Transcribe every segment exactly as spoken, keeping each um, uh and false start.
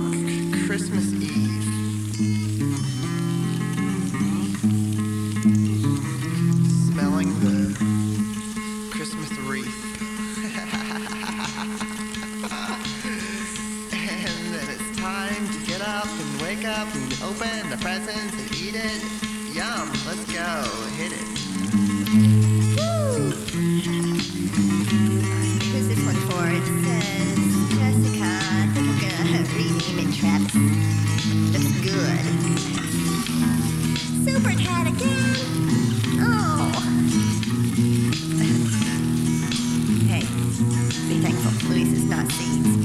c- Christmas Eve. Smelling the Christmas wreath. And then it's time to get up and wake up and open the presents and eat it. Yum, let's go, hit it. Woo! Who's this one for? It says Jessica. I think I'm gonna rename it Travis. Looks good. Super cat again? Oh. Hey, be thankful Luis is not seeds.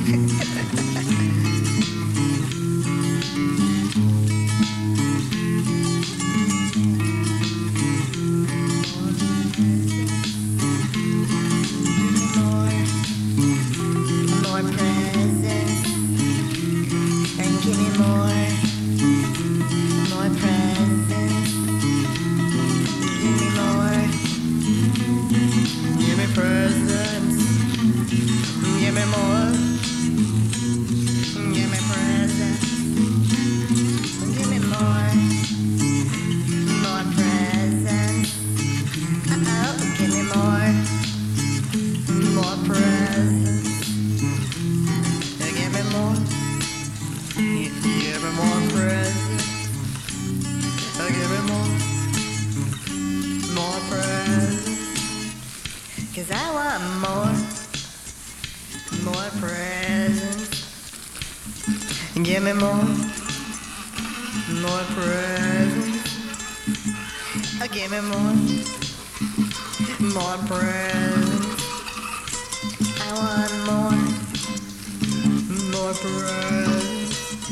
Cause I want more, more presents. Give me more, more presents. Uh, give me more, more presents. I want more, more presents.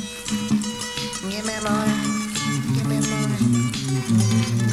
Give me more, give me more.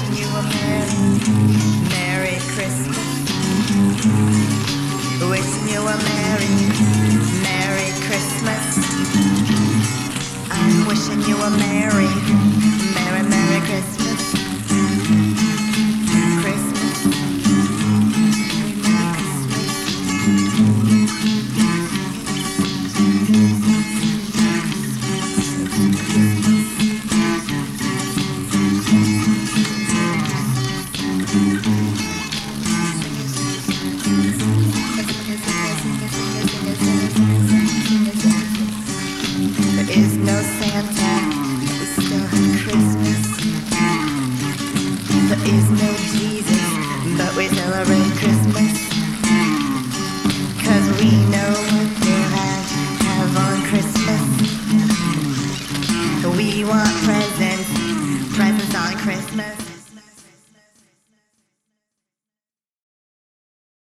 Wishing a Merry, Merry Christmas. I'm wishing you a Merry, Merry, Merry Christmas. Christmas. There is no Santa, we still have Christmas. There is no Jesus, but we celebrate Christmas. Cause we know what to have, have on Christmas. We want presents, presents on Christmas.